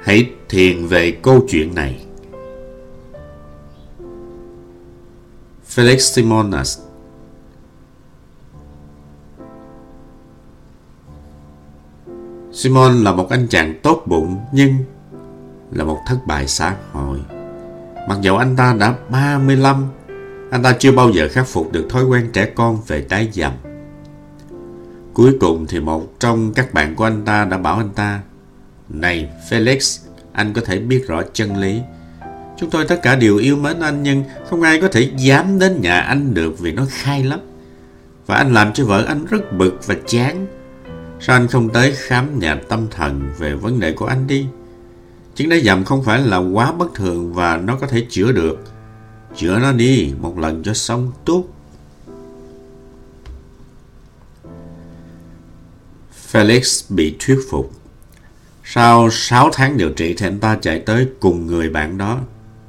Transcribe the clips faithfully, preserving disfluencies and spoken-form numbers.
Hãy thiền về câu chuyện này. Felix Simonas. Simon là một anh chàng tốt bụng nhưng là một thất bại xã hội. Mặc dầu anh ta đã ba mươi lăm, anh ta chưa bao giờ khắc phục được thói quen trẻ con về đá dầm. Cuối cùng thì một trong các bạn của anh ta đã bảo anh ta: "Này Felix, anh có thể biết rõ chân lý. Chúng tôi tất cả đều yêu mến anh, nhưng không ai có thể dám đến nhà anh được vì nó khai lắm. Và anh làm cho vợ anh rất bực và chán. Sao anh không tới khám nhà tâm thần về vấn đề của anh đi? Chứng đá dầm không phải là quá bất thường và nó có thể chữa được. Chữa nó đi một lần cho xong tốt." Felix bị thuyết phục. Sau sáu tháng điều trị thì anh ta chạy tới cùng người bạn đó.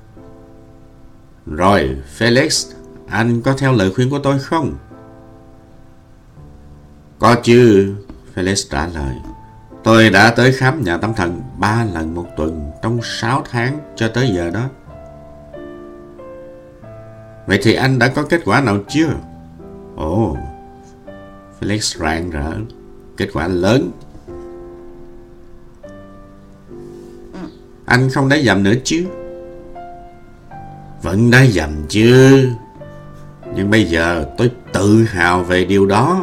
"Rồi, Felix, anh có theo lời khuyên của tôi không?" "Có chứ," Felix trả lời. "Tôi đã tới khám nhà tâm thần ba lần một tuần trong sáu tháng cho tới giờ đó." "Vậy thì anh đã có kết quả nào chưa?" "Ồ," Felix rạng rỡ, "kết quả lớn." "Anh không đá dầm nữa chứ?" "Vẫn đá dầm chứ. Nhưng bây giờ tôi tự hào về điều đó."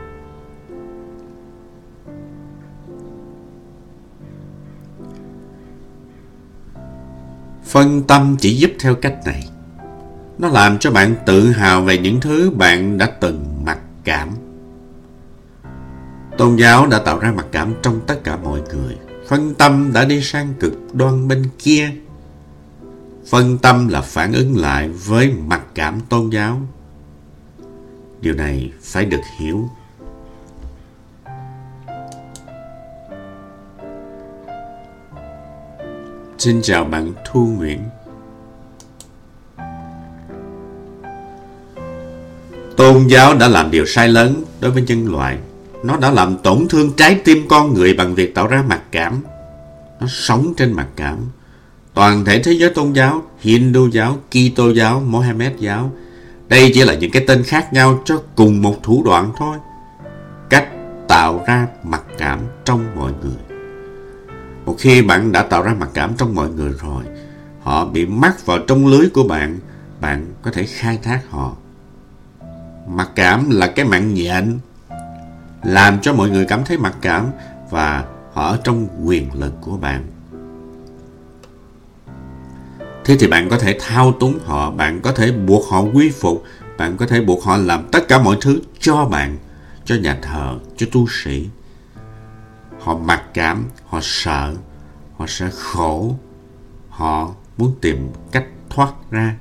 Phân tâm chỉ giúp theo cách này. Nó làm cho bạn tự hào về những thứ bạn đã từng mặc cảm. Tôn giáo đã tạo ra mặc cảm trong tất cả mọi người. Phân tâm đã đi sang cực đoan bên kia. Phân tâm là phản ứng lại với mặc cảm tôn giáo. Điều này phải được hiểu. Xin chào bạn Thu Nguyễn. Tôn giáo đã làm điều sai lớn đối với nhân loại. Nó đã làm tổn thương trái tim con người bằng việc tạo ra mặc cảm. Nó sống trên mặc cảm. Toàn thể thế giới tôn giáo, Hindu giáo, Kitô giáo, Mohammed giáo, đây chỉ là những cái tên khác nhau cho cùng một thủ đoạn thôi. Cách tạo ra mặc cảm trong mọi người. Một khi bạn đã tạo ra mặc cảm trong mọi người rồi, họ bị mắc vào trong lưới của bạn, bạn có thể khai thác họ. Mặc cảm là cái mạng nhện, làm cho mọi người cảm thấy mặc cảm và họ ở trong quyền lực của bạn. Thế thì bạn có thể thao túng họ, bạn có thể buộc họ quy phục, bạn có thể buộc họ làm tất cả mọi thứ cho bạn, cho nhà thờ, cho tu sĩ. Họ mặc cảm, họ sợ, họ sẽ khổ, họ muốn tìm cách thoát ra.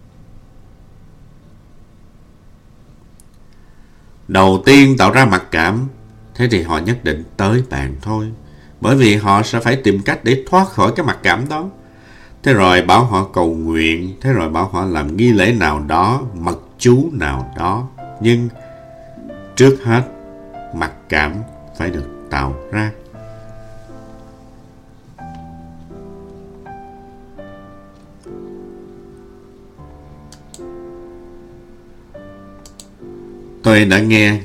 Đầu tiên tạo ra mặc cảm, thế thì họ nhất định tới bạn thôi. Bởi vì họ sẽ phải tìm cách để thoát khỏi cái mặc cảm đó. Thế rồi bảo họ cầu nguyện, thế rồi bảo họ làm nghi lễ nào đó, mật chú nào đó. Nhưng trước hết, mặc cảm phải được tạo ra. Tôi đã nghe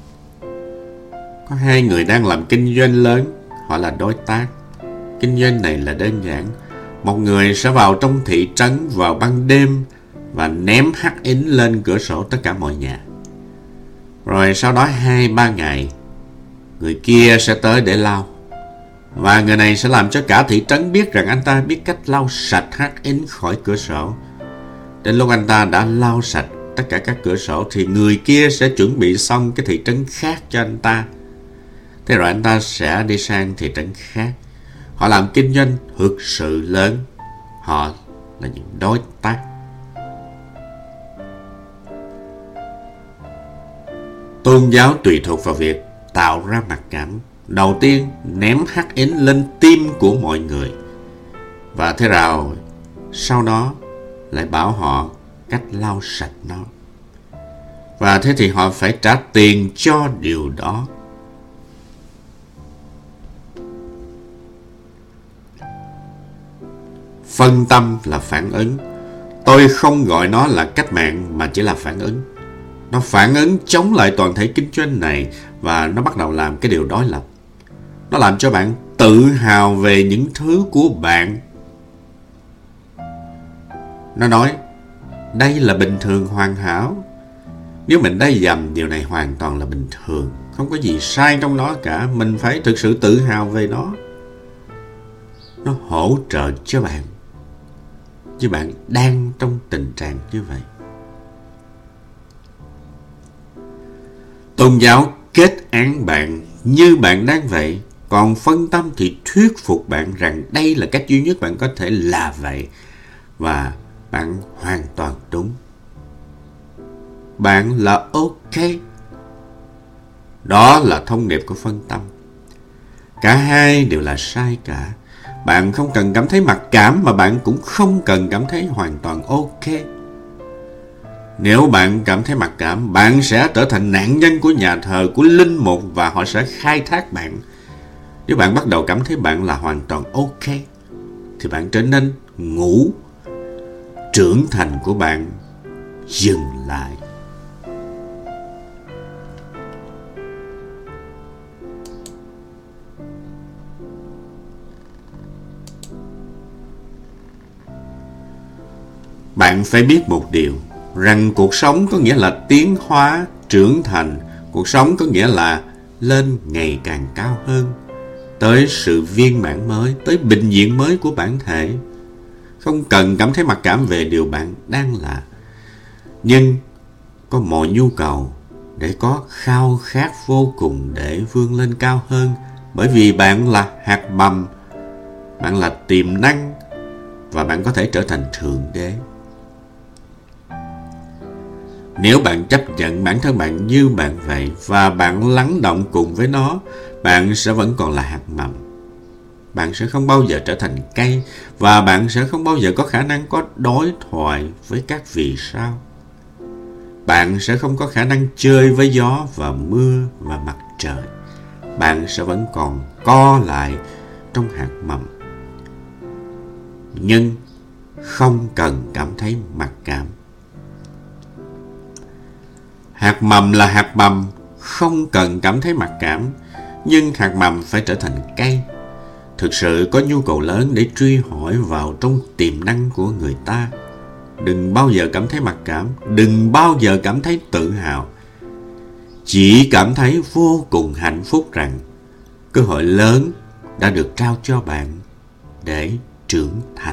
có hai người đang làm kinh doanh lớn, họ là đối tác. Kinh doanh này là đơn giản. Một người sẽ vào trong thị trấn vào ban đêm và ném hắc ính lên cửa sổ tất cả mọi nhà. Rồi sau đó hai ba ngày, người kia sẽ tới để lau. Và người này sẽ làm cho cả thị trấn biết rằng anh ta biết cách lau sạch hắc ính khỏi cửa sổ. Đến lúc anh ta đã lau sạch tất cả các cửa sổ thì người kia sẽ chuẩn bị xong cái thị trấn khác cho anh ta. Thế rồi anh ta sẽ đi sang thị trấn khác. Họ làm kinh doanh thực sự lớn. Họ là những đối tác. Tôn giáo tùy thuộc vào việc tạo ra mặc cảm. Đầu tiên ném hắc ính lên tim của mọi người. Và thế rồi sau đó lại bảo họ cách lau sạch nó. Và thế thì họ phải trả tiền cho điều đó. Phân tâm là phản ứng. Tôi không gọi nó là cách mạng mà chỉ là phản ứng. Nó phản ứng chống lại toàn thể kinh doanh này và nó bắt đầu làm cái điều đối lập. Nó làm cho bạn tự hào về những thứ của bạn. Nó nói, đây là bình thường hoàn hảo. Nếu mình đã dầm điều này hoàn toàn là bình thường, không có gì sai trong nó cả. Mình phải thực sự tự hào về nó. Nó hỗ trợ cho bạn, chứ bạn đang trong tình trạng như vậy. Tôn giáo kết án bạn như bạn đang vậy, còn phân tâm thì thuyết phục bạn rằng đây là cách duy nhất bạn có thể là vậy, và bạn hoàn toàn đúng. Bạn là ok. Đó là thông điệp của phân tâm. Cả hai đều là sai cả. Bạn không cần cảm thấy mặc cảm, mà bạn cũng không cần cảm thấy hoàn toàn ok. Nếu bạn cảm thấy mặc cảm, bạn sẽ trở thành nạn nhân của nhà thờ, của linh mục, và họ sẽ khai thác bạn. Nếu bạn bắt đầu cảm thấy bạn là hoàn toàn ok, thì bạn trở nên ngủ. Trưởng thành của bạn dừng lại. Bạn phải biết một điều, rằng cuộc sống có nghĩa là tiến hóa, trưởng thành. Cuộc sống có nghĩa là lên ngày càng cao hơn, tới sự viên mãn mới, tới bình diện mới của bản thể. Không cần cảm thấy mặc cảm về điều bạn đang là. Nhưng có mọi nhu cầu để có khao khát vô cùng để vươn lên cao hơn. Bởi vì bạn là hạt mầm, bạn là tiềm năng, và bạn có thể trở thành thượng đế. Nếu bạn chấp nhận bản thân bạn như bạn vậy và bạn lắng động cùng với nó, bạn sẽ vẫn còn là hạt mầm. Bạn sẽ không bao giờ trở thành cây, và bạn sẽ không bao giờ có khả năng có đối thoại với các vì sao. Bạn sẽ không có khả năng chơi với gió và mưa và mặt trời. Bạn sẽ vẫn còn co lại trong hạt mầm. Nhưng không cần cảm thấy mặc cảm. Hạt mầm là hạt mầm, không cần cảm thấy mặc cảm. Nhưng hạt mầm phải trở thành cây. Thực sự có nhu cầu lớn để truy hỏi vào trong tiềm năng của người ta. Đừng bao giờ cảm thấy mặc cảm, đừng bao giờ cảm thấy tự hào. Chỉ cảm thấy vô cùng hạnh phúc rằng cơ hội lớn đã được trao cho bạn để trưởng thành.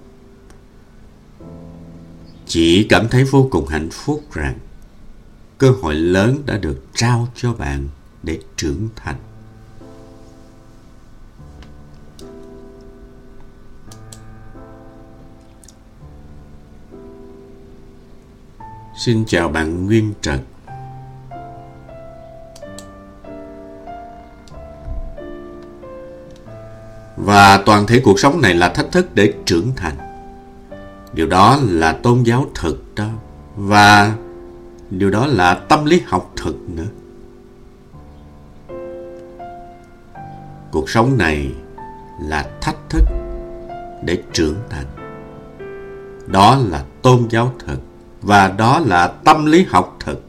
Chỉ cảm thấy vô cùng hạnh phúc rằng cơ hội lớn đã được trao cho bạn để trưởng thành. Xin chào bạn Nguyên Trần. Và toàn thể cuộc sống này là thách thức để trưởng thành. Điều đó là tôn giáo thực đó. Và điều đó là tâm lý học thực nữa. Cuộc sống này là thách thức để trưởng thành. Đó là tôn giáo thực. Và đó là tâm lý học thực.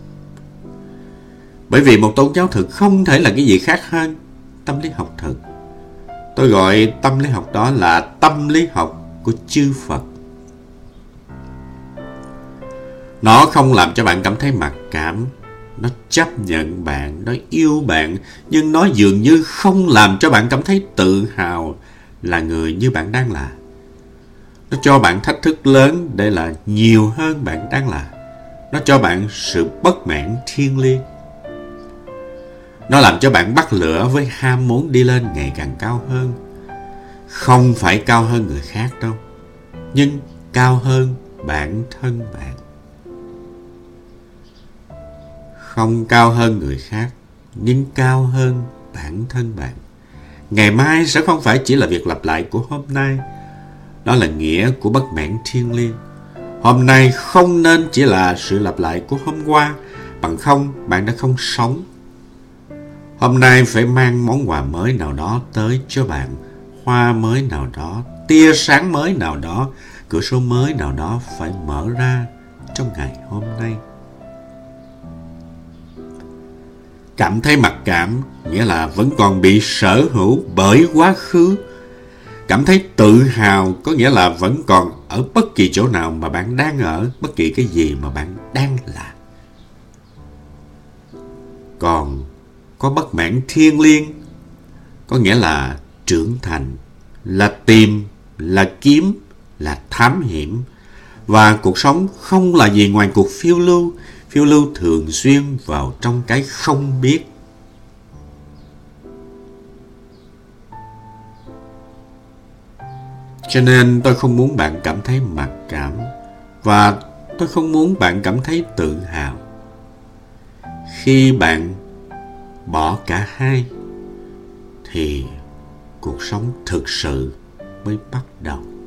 Bởi vì một tôn giáo thực không thể là cái gì khác hơn tâm lý học thực. Tôi gọi tâm lý học đó là tâm lý học của chư Phật. Nó không làm cho bạn cảm thấy mặc cảm. Nó chấp nhận bạn, nó yêu bạn. Nhưng nó dường như không làm cho bạn cảm thấy tự hào là người như bạn đang là. Nó cho bạn thách thức lớn để là nhiều hơn bạn đang là. Nó cho bạn sự bất mãn thiêng liêng. Nó làm cho bạn bắt lửa với ham muốn đi lên ngày càng cao hơn. Không phải cao hơn người khác đâu, nhưng cao hơn bản thân bạn. Không cao hơn người khác, nhưng cao hơn bản thân bạn. Ngày mai sẽ không phải chỉ là việc lặp lại của hôm nay. Đó là nghĩa của bất mãn thiêng liêng. Hôm nay không nên chỉ là sự lặp lại của hôm qua, bằng không bạn đã không sống. Hôm nay phải mang món quà mới nào đó tới cho bạn, hoa mới nào đó tia sáng mới nào đó, cửa sổ mới nào đó phải mở ra trong ngày hôm nay. Cảm thấy mặc cảm nghĩa là vẫn còn bị sở hữu bởi quá khứ. Cảm thấy tự hào có nghĩa là vẫn còn ở bất kỳ chỗ nào mà bạn đang ở, bất kỳ cái gì mà bạn đang làm. Còn có bất mãn thiêng liêng, có nghĩa là trưởng thành, là tìm, là kiếm, là thám hiểm. Và cuộc sống không là gì ngoài cuộc phiêu lưu, phiêu lưu thường xuyên vào trong cái không biết. Cho nên tôi không muốn bạn cảm thấy mặc cảm, và tôi không muốn bạn cảm thấy tự hào. Khi bạn bỏ cả hai thì cuộc sống thực sự mới bắt đầu.